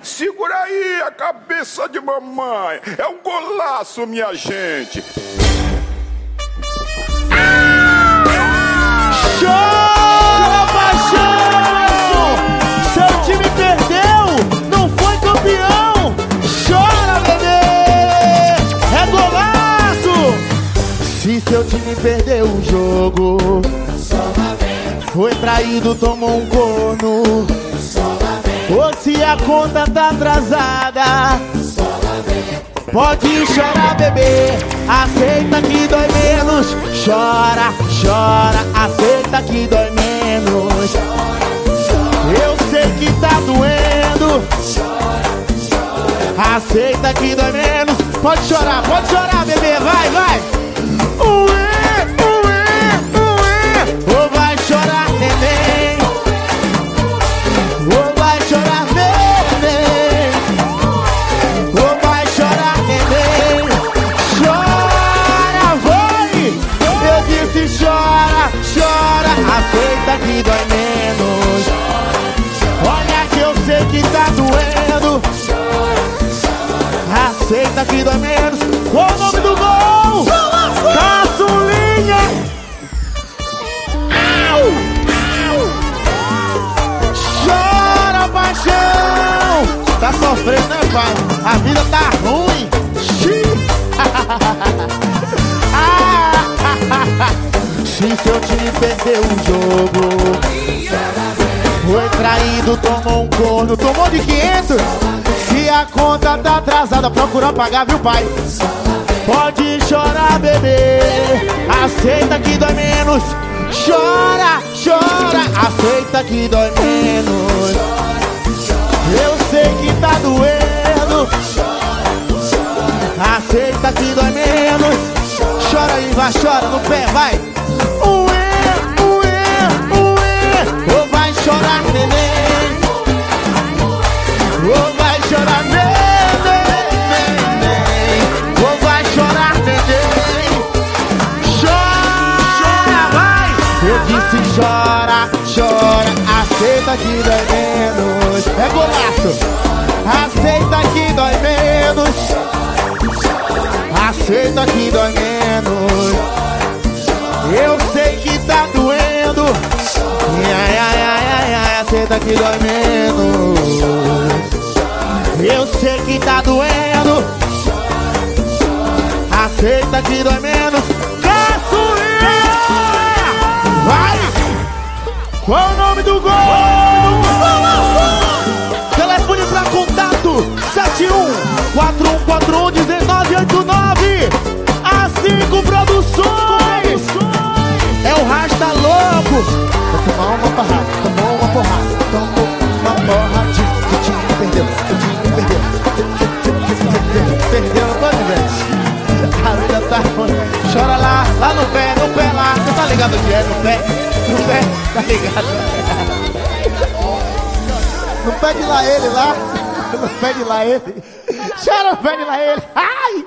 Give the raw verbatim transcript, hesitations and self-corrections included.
Segura aí a cabeça de mamãe. É um golaço, minha gente. Chora, paixão! Seu time perdeu, não foi campeão. Chora, bebê! É golaço! Se seu time perdeu o jogo, foi traído, tomou um corno, ou se a conta tá atrasada, pode chorar, bebê, aceita que dói menos. Chora, chora, aceita que dói menos. Eu sei que tá doendo, aceita que dói menos. Pode chorar, pode chorar, bebê, vai, vai. Ué, ué, ué. Ou vai chorar, neném, ou vai chorar, neném, ou vai chorar, neném. Chora, vai. Eu disse chora, chora, aceita que dói menos. Olha que eu sei que tá doendo, aceita que dói menos. Qual o nome do gol? Caçulinha! Au! Chora, paixão! Tá sofrendo, né, pai? A vida tá ruim. Se seu time perdeu o jogo, foi traído, tomou um corno, tomou de quinhentos. Se a conta tá atrasada, procura pagar, viu, pai? Pode chorar, bebê, aceita que dói menos. Chora, chora, aceita que dói menos. Eu sei que tá doendo, aceita que dói menos. Chora aí, vai, chora no pé, vai. Ué, ué, ué. Ou vai chorar, neném, ou vai chorar, neném, ou vai chorar, neném. Chora, vai. Eu disse chora, chora, aceita que dói menos. É golaço. Aceita que dói menos. Aceita que dói menos. Eu sei que tá doendo. Ai, ai, ai, ai, ai, aceita que dói menos. Eu sei que tá doendo. Aceita que dói menos. Caçulinha! Vai! Qual o nome do gol? Telefone pra contato sete um quatro um quatro um um nove oito nove. A cinco Produções. É o Rasta louco. Vou tomar uma porrada, tomou uma porrada, tomou uma porrada. Seu time perdeu, seu time perdeu. Perdeu, não pode ver. A vida tá ruim. Chora lá, lá no pé, no pé lá. Você tá ligado onde é? No pé, no pé, tá ligado? No pé de lá ele lá. No pé de lá ele. Chora, no pé de lá ele. Ai!